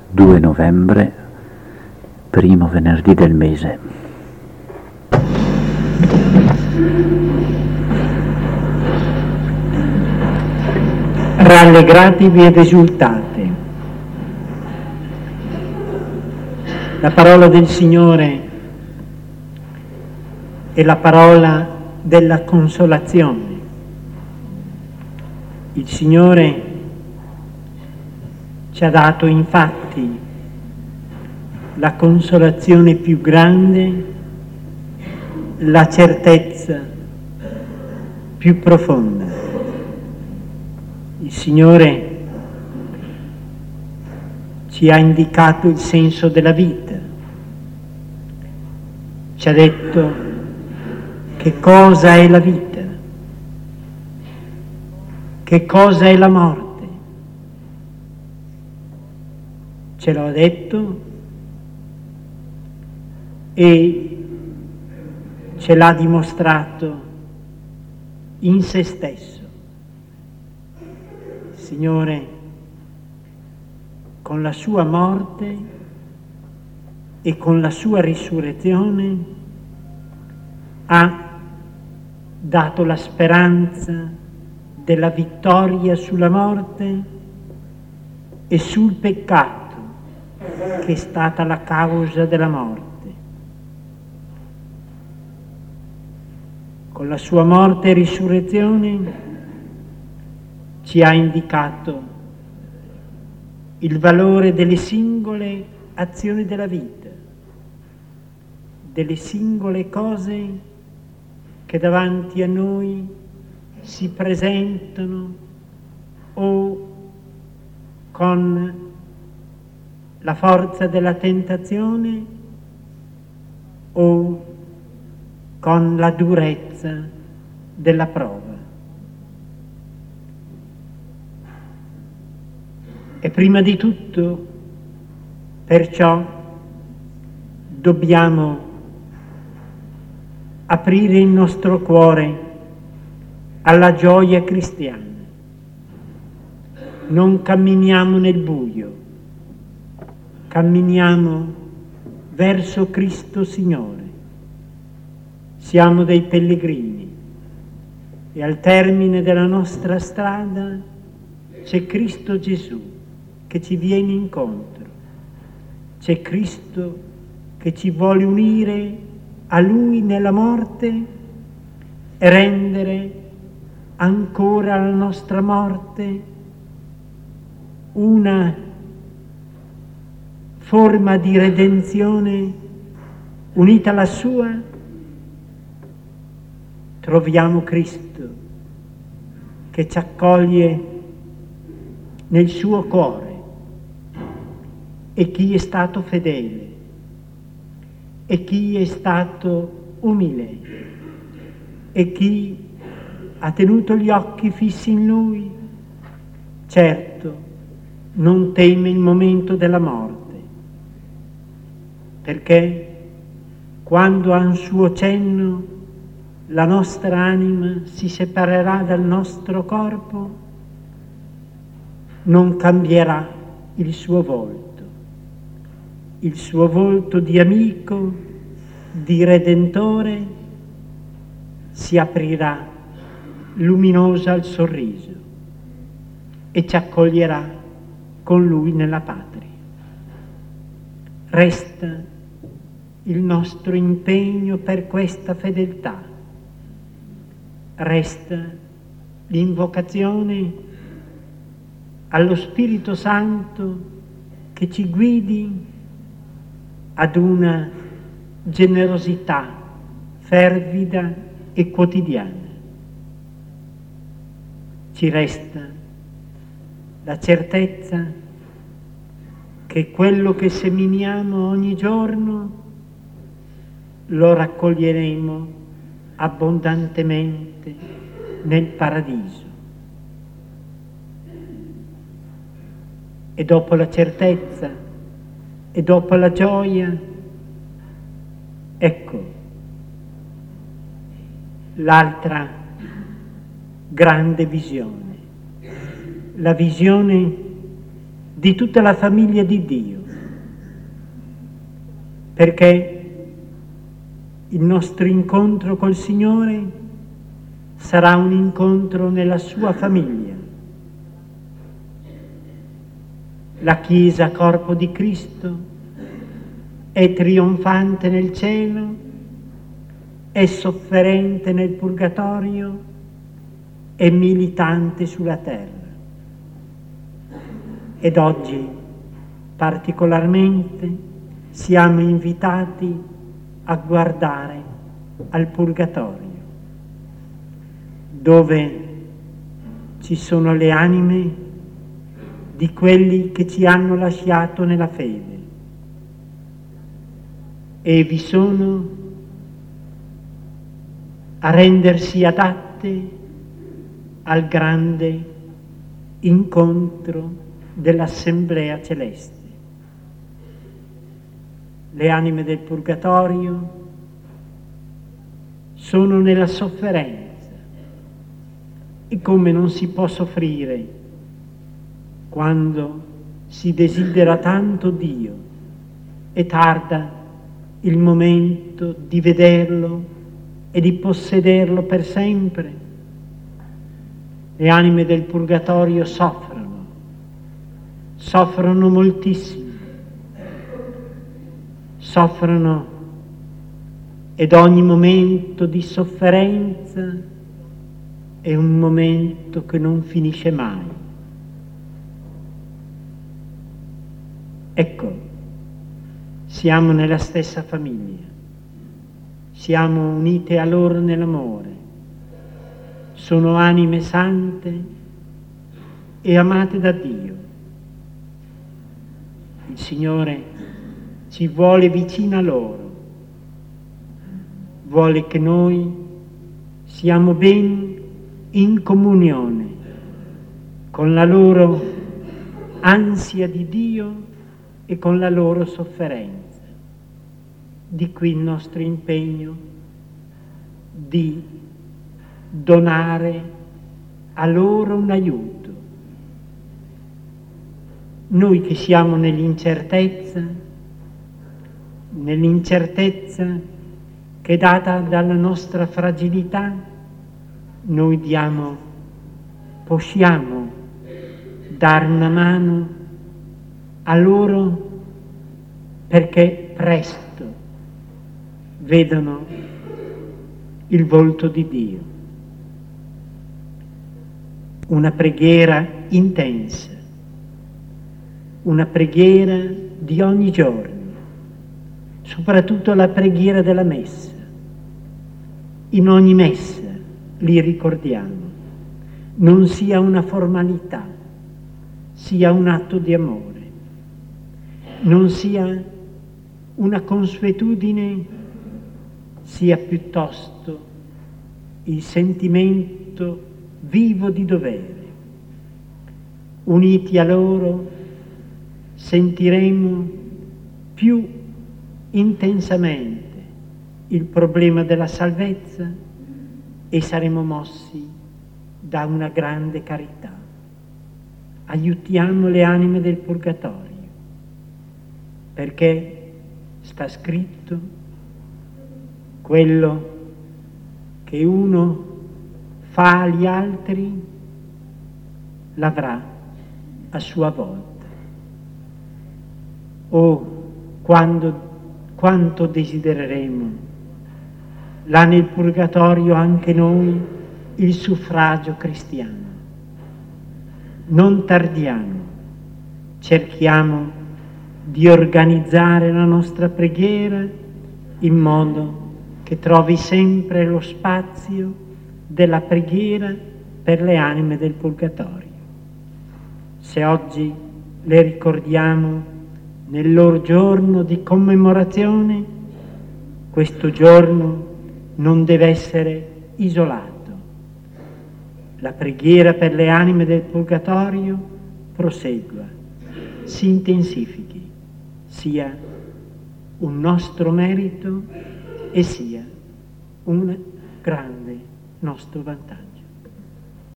2 novembre, primo venerdì del mese. Rallegratevi ed esultate. La parola del Signore è la parola della consolazione. Il Signore ci ha dato infatti la consolazione più grande, la certezza più profonda. Il Signore ci ha indicato il senso della vita, ci ha detto che cosa è la vita, che cosa è la morte. Ce l'ha detto e ce l'ha dimostrato in se stesso. Il Signore, con la sua morte e con la sua risurrezione, ha dato la speranza della vittoria sulla morte e sul peccato, che è stata la causa della morte. Con la sua morte e risurrezione ci ha indicato il valore delle singole azioni della vita, delle singole cose che davanti a noi si presentano o con la forza della tentazione o con la durezza della prova. E prima di tutto, perciò, dobbiamo aprire il nostro cuore alla gioia cristiana. Non camminiamo nel buio, camminiamo verso Cristo Signore. Siamo dei pellegrini e al termine della nostra strada c'è Cristo Gesù che ci viene incontro. C'è Cristo che ci vuole unire a Lui nella morte e rendere ancora la nostra morte una forma di redenzione unita alla sua. Troviamo Cristo che ci accoglie nel suo cuore, e chi è stato fedele e chi è stato umile e chi ha tenuto gli occhi fissi in Lui, certo non teme il momento della morte, perché quando a un suo cenno la nostra anima si separerà dal nostro corpo, non cambierà il suo volto di amico, di Redentore, si aprirà luminosa al sorriso e ci accoglierà con Lui nella patria. Resta il nostro impegno per questa fedeltà. Resta l'invocazione allo Spirito Santo che ci guidi ad una generosità fervida e quotidiana. Ci resta la certezza che quello che seminiamo ogni giorno lo raccoglieremo abbondantemente nel paradiso. E dopo la certezza e dopo la gioia, ecco l'altra grande visione, la visione di tutta la famiglia di Dio, perché il nostro incontro col Signore sarà un incontro nella sua famiglia. La Chiesa, corpo di Cristo, è trionfante nel cielo, è sofferente nel purgatorio, è militante sulla terra. Ed oggi, particolarmente, siamo invitati a guardare al purgatorio, dove ci sono le anime di quelli che ci hanno lasciato nella fede e vi sono a rendersi adatte al grande incontro dell'Assemblea Celeste. Le anime del purgatorio sono nella sofferenza e come non si può soffrire quando si desidera tanto Dio e tarda il momento di vederlo e di possederlo per sempre. Le anime del purgatorio soffrono moltissimo, soffrono ed ogni momento di sofferenza è un momento che non finisce mai. Ecco, siamo nella stessa famiglia, siamo unite a loro nell'amore, sono anime sante e amate da Dio. Il Signore ci vuole vicino a loro, vuole che noi siamo ben in comunione con la loro ansia di Dio e con la loro sofferenza. Di qui il nostro impegno di donare a loro un aiuto. Noi che siamo nell'incertezza che è data dalla nostra fragilità, noi possiamo dare una mano a loro perché presto vedano il volto di Dio. Una preghiera intensa, una preghiera di ogni giorno, soprattutto la preghiera della messa. In ogni messa li ricordiamo, non sia una formalità, sia un atto di amore, non sia una consuetudine, sia piuttosto il sentimento vivo di dovere. Uniti a loro sentiremo più intensamente il problema della salvezza e saremo mossi da una grande carità. Aiutiamo le anime del purgatorio, perché sta scritto: quello che uno fa agli altri l'avrà a sua volta. Oh, quanto desidereremo là nel purgatorio anche noi il suffragio cristiano. Non tardiamo, cerchiamo di organizzare la nostra preghiera in modo che trovi sempre lo spazio della preghiera per le anime del purgatorio. Se oggi le ricordiamo nel loro giorno di commemorazione, questo giorno non deve essere isolato. La preghiera per le anime del purgatorio prosegua, si intensifichi, sia un nostro merito e sia un grande nostro vantaggio.